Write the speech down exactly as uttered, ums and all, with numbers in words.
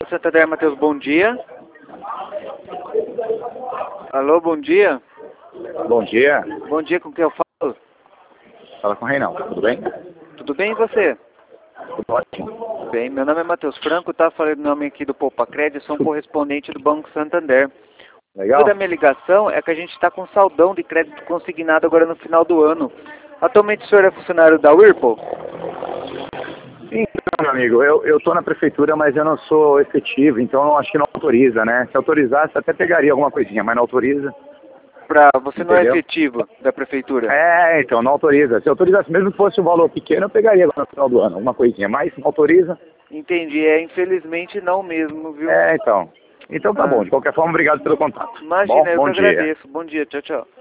Santander, Matheus, bom dia. Alô, bom dia. Bom dia. Bom dia, com quem eu falo? Fala com o Reinaldo, tudo bem? Tudo bem e você? Tudo ótimo. Bem, meu nome é Matheus Franco, tá? Falei o nome aqui do Poupa Crédito, sou um correspondente do Banco Santander. Legal? Toda a minha ligação é que a gente está com saldão de crédito consignado agora no final do ano. Atualmente o senhor é funcionário da Whirlpool? Então, meu amigo, eu estou na prefeitura, mas eu não sou efetivo, então eu acho que não autoriza, né? Se autorizasse, até pegaria alguma coisinha, mas não autoriza. Pra, você não é Entendeu? efetivo da prefeitura? É, então, não autoriza. Se autorizasse, mesmo que fosse um valor pequeno, eu pegaria agora no final do ano, alguma coisinha, mas não autoriza. Entendi, é infelizmente não mesmo, viu? É, então. Então tá Ah. bom, de qualquer forma, obrigado pelo contato. Imagina, Bom, eu bom que dia. agradeço. Bom dia, tchau, tchau.